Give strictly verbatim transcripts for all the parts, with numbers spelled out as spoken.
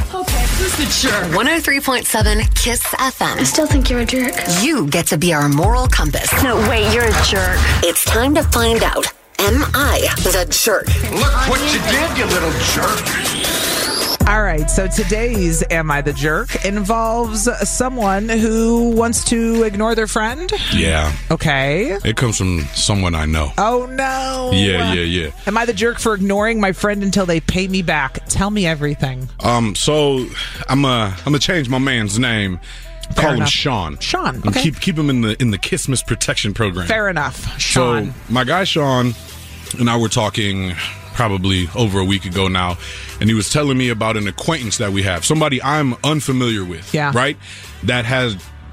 Okay, who's the jerk? one oh three point seven KISS F M. I still think you're a jerk. You get to be our moral compass. No, wait, you're a jerk. It's time to find out, am I the jerk? Look what you did, you little jerk. All right, so today's Am I the Jerk involves someone who wants to ignore their friend. Yeah. Okay. It comes from someone I know. Oh, no. Yeah, yeah, yeah. Am I the jerk for ignoring my friend until they pay me back? Tell me everything. Um, so I'm uh, I'm gonna change my man's name. Fair Call him enough. Sean. Sean, And okay. keep keep him in the in the Kissmas protection program. Fair enough. Sean. So my guy Sean and I were talking probably over a week ago now, and he was telling me about an acquaintance that we have, somebody I'm unfamiliar with, Yeah. right, that has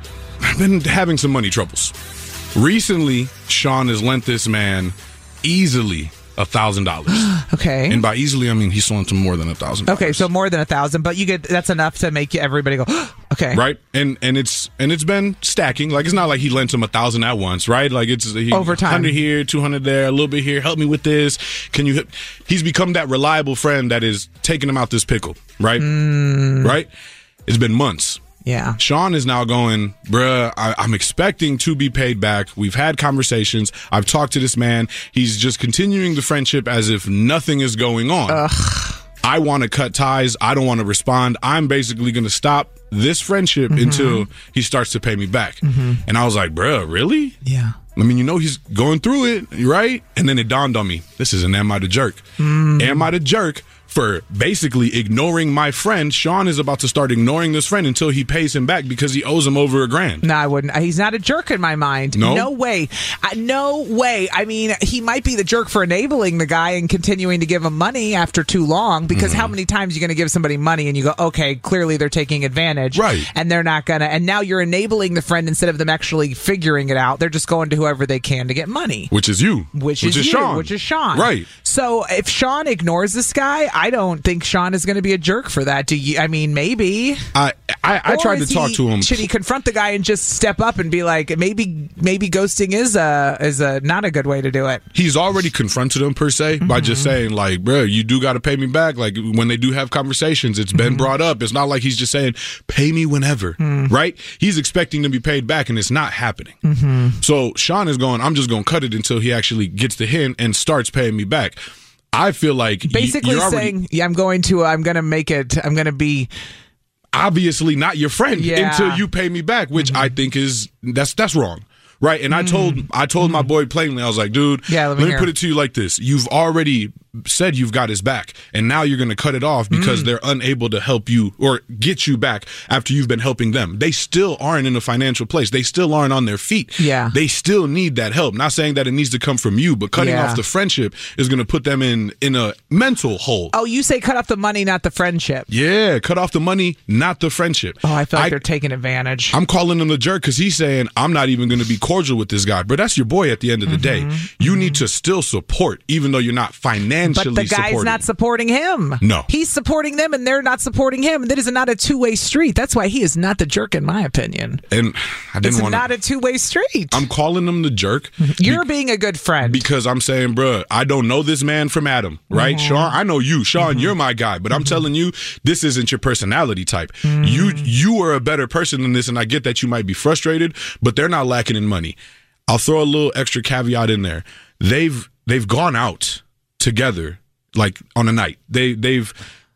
been having some money troubles. Recently, Sean has lent this man easily a thousand dollars. Okay. And by easily, I mean he's lent him more than a thousand. Okay, so more than a thousand, but you get that's enough to make everybody go, okay. Right, and and it's and it's been stacking. Like, it's not like he lent him a thousand at once, right? Like, it's he, Over time. hundred here, two hundred there, a little bit here. Help me with this. Can you? Hit? He's become that reliable friend that is taking him out this pickle, right? Mm. Right. It's been months. Yeah. Sean is now going, bruh, I, I'm expecting to be paid back. We've had conversations. I've talked to this man. He's just continuing the friendship as if nothing is going on. Ugh. I want to cut ties. I don't want to respond. I'm basically going to stop this friendship Mm-hmm. until he starts to pay me back. Mm-hmm. And I was like, bruh, really? Yeah. I mean, you know, he's going through it, right? And then it dawned on me, this is an Am I the Jerk? Mm. Am I the jerk for basically ignoring my friend? Sean is about to start ignoring this friend until he pays him back because he owes him over a grand. No, I wouldn't. He's not a jerk in my mind. No? No way. Uh, no way. I mean, he might be the jerk for enabling the guy and continuing to give him money after too long, because Mm-hmm. how many times are you going to give somebody money and you go, okay, clearly they're taking advantage. Right. And they're not going to. And now you're enabling the friend instead of them actually figuring it out. They're just going to whoever they can to get money. Which is you. Which, is, you, Sean. Which is Sean. Right. So if Sean ignores this guy, I don't think Sean is going to be a jerk for that. Do you? I mean, maybe. I I, I Or tried to is talk he- to him. Should he confront the guy and just step up and be like, maybe maybe ghosting is a is a not a good way to do it? He's already confronted him per se by just saying, like, bro, you do got to pay me back. Like, when they do have conversations, it's been brought up. It's not like he's just saying, pay me whenever, right? He's expecting to be paid back, and it's not happening. So Sean is going, I'm just going to cut it until he actually gets the hint and starts paying me back. I feel like y- Basically you're already saying, yeah, I'm going to I'm going to make it. I'm going to be. obviously not your friend Yeah. until you pay me back, which I think is that's that's wrong. Right. And I told I told my boy plainly, I was like, dude, Yeah, let let me me, hear. put it to you like this. You've already said you've got his back, and now you're going to cut it off because they're unable to help you or get you back after you've been helping them. They still aren't in a financial place. They still aren't on their feet. Yeah. They still need that help. Not saying that it needs to come from you, but cutting Yeah. off the friendship is going to put them in in a mental hole. Oh, you say cut off the money, not the friendship. Yeah, cut off the money, not the friendship. Oh, I feel like I- they're taking advantage. I'm calling him the jerk because he's saying, I'm not even going to be cordial with this guy. But that's your boy at the end of the day. You need to still support, even though you're not financially But the guy's supporting. not supporting him. No. He's supporting them and they're not supporting him. That is not a two-way street. That's why he is not the jerk, in my opinion. And I didn't It's want not to. a two-way street. I'm calling him the jerk. You're being a good friend. Because I'm saying, bruh, I don't know this man from Adam, right? Mm-hmm. Sean, I know you. Sean, you're my guy. But I'm telling you, this isn't your personality type. You you are a better person than this, and I get that you might be frustrated, but they're not lacking in money. I'll throw a little extra caveat in there. They've they've gone out together, like on a night. They they've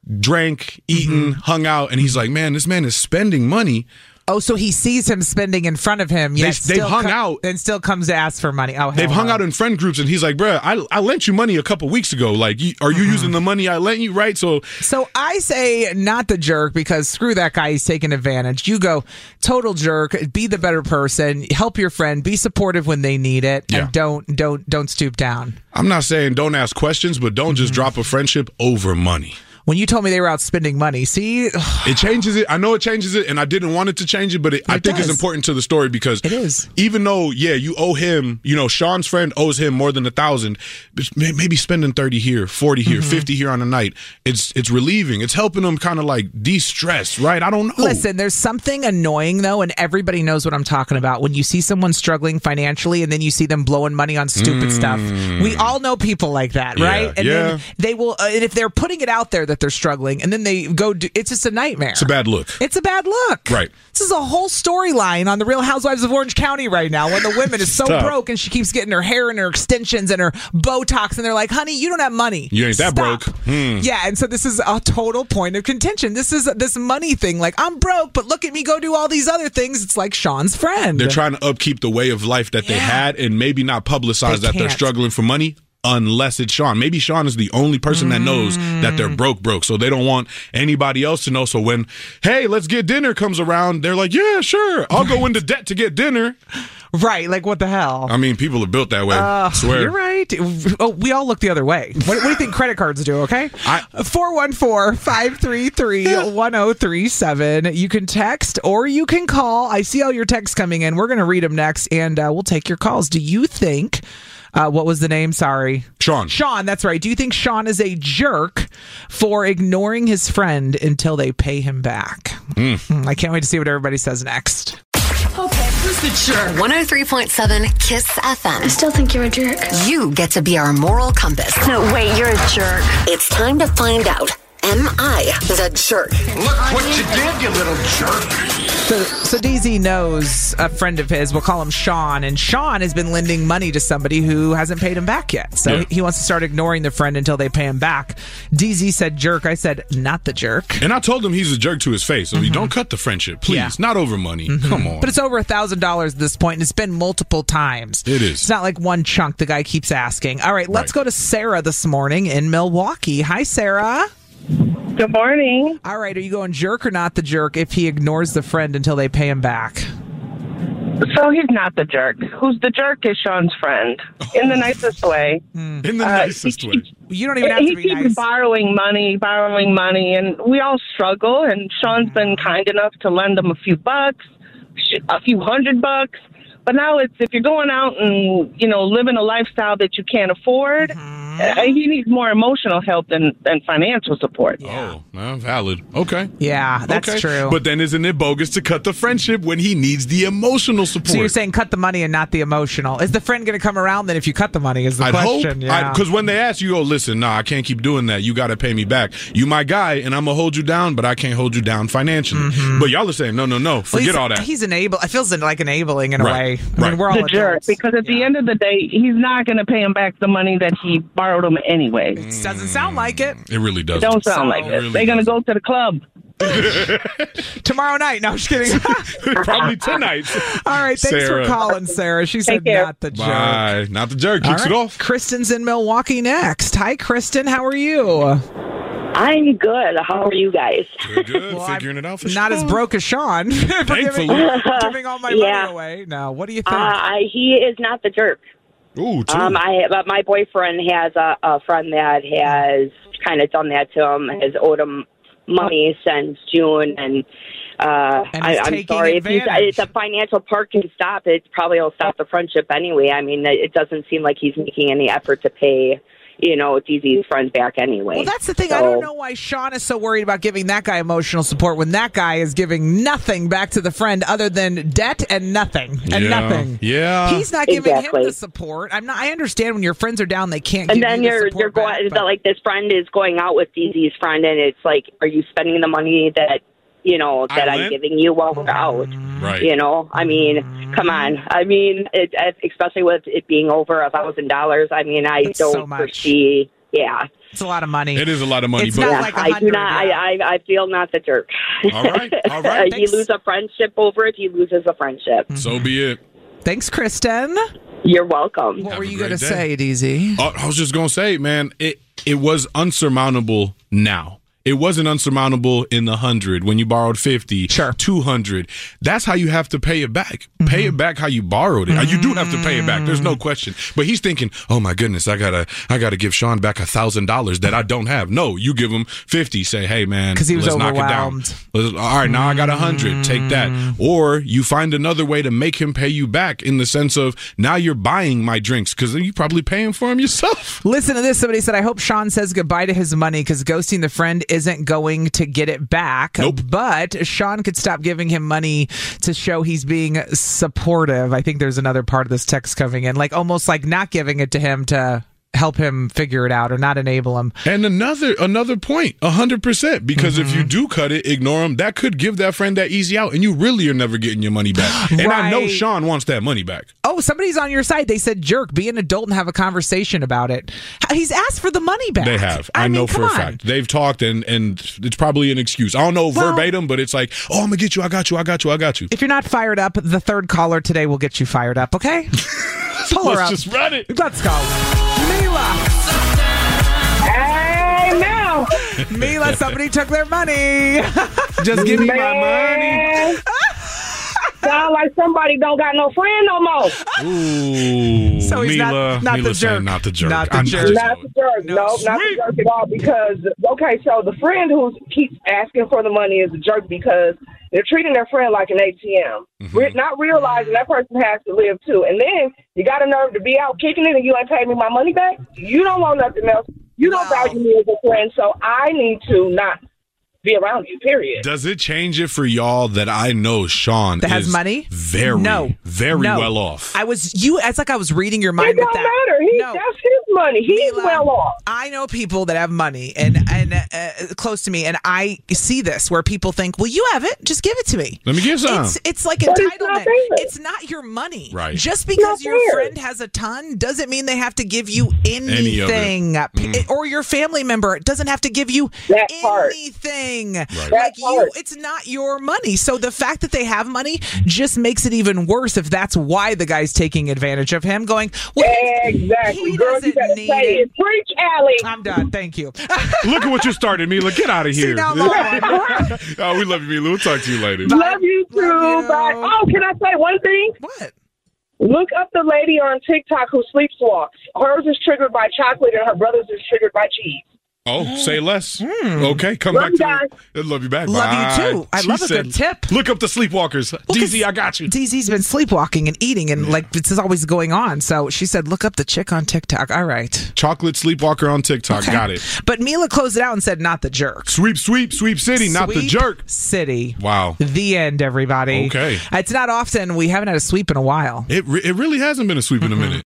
drank, eaten, hung out, and he's like, man, this man is spending money. Oh, so he sees him spending in front of him. Yet They- they've still hung co- out. and still comes to ask for money. Oh, They've hell hung no. out in friend groups, and he's like, bruh, I, I lent you money a couple weeks ago. Like, you, are you using the money I lent you, right? So So I say not the jerk, because screw that guy. He's taking advantage. You go total jerk. Be the better person. Help your friend. Be supportive when they need it, Yeah. and don't don't don't stoop down. I'm not saying don't ask questions, but don't just drop a friendship over money. When you told me they were out spending money, see, It changes it. I know it changes it, and I didn't want it to change it, but it, I It think it's does. important to the story because It is. Even though, yeah, you owe him, you know, Sean's friend owes him more than a thousand, but may- maybe spending thirty here, forty here, Mm-hmm. fifty here on a night. It's it's relieving. It's helping them kind of like de-stress, right? I don't know. listen, there's something annoying though, and everybody knows what I'm talking about. When you see someone struggling financially and then you see them blowing money on stupid stuff, we all know people like that, Mm. Yeah, right? And yeah. then they will, uh, and if they're putting it out there that that they're struggling, and then they go do, it's just a nightmare. It's a bad look. It's a bad look. Right. This is a whole storyline on the Real Housewives of Orange County right now when the woman is so Stop. broke and she keeps getting her hair and her extensions and her Botox, and they're like, honey, you don't have money. You ain't that Stop. broke. Hmm. Yeah, and so this is a total point of contention. This is this money thing. Like, I'm broke, but look at me go do all these other things. It's like Sean's friend. They're trying to upkeep the way of life that they Yeah. had and maybe not publicize They that they're can't. struggling for money unless it's Sean. Maybe Sean is the only person that knows that they're broke, broke. So they don't want anybody else to know. So when, hey, let's get dinner comes around, they're like, yeah, sure. I'll go into debt to get dinner. Right, like what the hell? I mean, people are built that way. I swear. You're right. Oh, we all look the other way. What, what do you think credit cards do, okay? four one four, five three three, one zero three seven. You can text or you can call. I see all your texts coming in. We're going to read them next, and uh, we'll take your calls. Do you think... Uh, what was the name? Sorry. Sean. Sean, that's right. Do you think Sean is a jerk for ignoring his friend until they pay him back? Mm. I can't wait to see what everybody says next. Okay, who's the jerk? one oh three point seven Kiss F M. I still think you're a jerk. You get to be our moral compass. No, wait, you're a jerk. It's time to find out. Am I the jerk? Look what you did, you little jerk. So, so D Z knows a friend of his. We'll call him Sean. And Sean has been lending money to somebody who hasn't paid him back yet. So Yeah. he wants to start ignoring the friend until they pay him back. D Z said jerk. I said not the jerk. And I told him he's a jerk to his face. So you don't cut the friendship, please. Yeah. Not over money. Come on. But it's over a thousand dollars at this point, and it's been multiple times. It is. It's not like one chunk the guy keeps asking. All right, let's Right. go to Sarah this morning in Milwaukee. Hi, Sarah. Good morning. All right, are you going jerk or not the jerk if he ignores the friend until they pay him back? So he's not the jerk. Who's the jerk is Sean's friend, in the nicest way. In the Uh, nicest he- way. You don't even have he to be keeps nice. borrowing money, borrowing money, and we all struggle. And Sean's been kind enough to lend him a few bucks, sh- a few hundred bucks. But now it's if you're going out and you know living a lifestyle that you can't afford, uh, he needs more emotional help than, than financial support. Oh, well, valid. Okay. Yeah, that's okay. true. But then isn't it bogus to cut the friendship when he needs the emotional support? So you're saying cut the money and not the emotional. Is the friend going to come around then if you cut the money is the I'd question. hope. Yeah. Because when they ask you, oh, listen, nah, I can't keep doing that. You got to pay me back. You my guy, and I'm going to hold you down, but I can't hold you down financially. But y'all are saying, no, no, no, Well, forget he's, all that. He's enable. It feels like enabling in a Right. way. I Right. mean, we're all The jerk, adults. because at the Yeah. end of the day, he's not going to pay him back the money that he borrowed him anyway. It doesn't sound like it. It really doesn't. Don't sound So- like it. Really They're going to doesn't. go to the club. Tomorrow night. No, I'm just kidding. Probably tonight. All right, thanks Sarah. for calling, Sarah. She said care. not the jerk. Bye. Not the jerk. All Kicks right. it off. Kristen's in Milwaukee next. Hi, Kristen. How are you? I'm good. How are you guys? Good, good. Well, I'm Figuring it out for Not sure. as broke as Sean. for giving, Thankfully. giving all my Yeah. money away. No, what do you think? Uh, I, he is not the jerk. Ooh, two. Um, I but my boyfriend has a, a friend that has kind of done that to him. Has owed him money since June, and uh, And I, he's I'm taking sorry if he's, advantage. it's a financial part can stop. It probably will stop the friendship anyway. I mean, it doesn't seem like he's making any effort to pay, you know, D Z's friends back anyway. Well, that's the thing. I So- don't know why Sean is so worried about giving that guy emotional support when that guy is giving nothing back to the friend other than debt and nothing and Yeah. nothing. Yeah. He's not giving him Exactly. the support. I'm not. I understand when your friends are down, they can't. And give then you the you're support you're going back, it's but- like this friend is going out with D Z's friend, and it's like, are you spending the money that you know that I I'm went? giving you while we're out? Right. You know, I mean, come on. I mean, it, especially with it being over a thousand dollars. I mean, I That's so don't much. foresee. Yeah, It's a lot of money. It is a lot of money, It's but not yeah. like a I do hundred, not. yeah. I, I I feel not the jerk. All right, all right. If you Thanks. lose a friendship over it, he loses a friendship. so be it. Thanks, Kristen. You're welcome. What Have were a you great going to day. say, D Z? Uh, I was just gonna say, man, it it was unsurmountable now. It wasn't unsurmountable in the hundred when you borrowed fifty, Sure. two hundred. That's how you have to pay it back. Pay it back how you borrowed it. Uh, You do have to pay it back. There's no question. But he's thinking, oh my goodness, I gotta, I gotta give Sean back a thousand dollars that I don't have. No, you give him fifty. Say, hey man, 'Cause he was let's knock it down. overwhelmed. Let's- all right, now I got a hundred. Take that. Or you find another way to make him pay you back in the sense of now you're buying my drinks because you probably paying for them yourself. Listen to this. Somebody said, I hope Sean says goodbye to his money because ghosting the friend isn't going to get it back. Nope. But Sean could stop giving him money to show he's being supportive. I think there's another part of this text coming in, like almost like not giving it to him to help him figure it out or not enable him. And another another point, one hundred percent, because mm-hmm. if you do cut it, ignore him, that could give that friend that easy out, and you really are never getting your money back. And right. I know Sean wants that money back. Oh, somebody's on your side. They said, jerk, be an adult and have a conversation about it. He's asked for the money back. They have. I, I mean, know for on. a fact. They've talked, and, and it's probably an excuse. I don't know well, verbatim, but it's like, oh, I'm going to get you, I got you, I got you, I got you. If you're not fired up, the third caller today will get you fired up, okay? Pull her Let's up. just run it. Let's go. Mila. Hey, now. Mila, somebody took their money. Just give me Man. my money. Sound like somebody don't got no friend no more. Ooh, so he's Mila, not, not Mila the jerk. saying not the jerk. Not the I'm jerk. Not the jerk. No, nope, not the jerk at all. Because, okay, so the friend who keeps asking for the money is a jerk because they're treating their friend like an A T M. Mm-hmm. Re- not realizing that person has to live too. And then you got a nerve to be out kicking it and you ain't paid me my money back? You don't want nothing else. You don't wow. value me as a friend, so I need to not be around you, period. Does it change it for y'all that I know Sean that has is money? Very, no. very no. well off. I was you. It's like I was reading your mind it with don't that. matter. He, no. That's his money. He's Mila, well off. I know people that have money and and uh, close to me, and I see this where people think, "Well, you have it. Just give it to me." Let me give some. It's, it's like but entitlement. It's, it's not your money. Right. Just because your fair. friend has a ton doesn't mean they have to give you Any of anything, it. Mm. or your family member doesn't have to give you that part. anything. Right. Like that you, part. it's not your money. So the fact that they have money just makes it even worse if that's why the guy's taking advantage of him. Going, well, exactly, he girl. doesn't You better need say it. it. Preach, Allie. I'm done. Thank you. Look at what you started, Mila. Get out of See, here. now, Lauren. Oh, we love you, Mila. We'll talk to you later. Love you too. Love you. Bye. Oh, can I say one thing? What? Look up the lady on TikTok who sleepwalks. Hers is triggered by chocolate and her brother's is triggered by cheese. Oh, say less. Mm. Okay, come Love back you to guys. the, love you back. Love Bye. you too. I She love a said, good tip. Look up the sleepwalkers. Well, D Z, I got you. D Z's been sleepwalking and eating, and like this is always going on. So she said, "Look up the chick on TikTok." All right, Chocolate sleepwalker on TikTok. Okay. Got it. But Mila closed it out and said, "Not the jerk." Sweep, sweep, sweep city, not the Sweep jerk. City. Wow. The end, everybody. Okay. It's not often. We haven't had a sweep in a while. It re- it really hasn't been a sweep in a minute.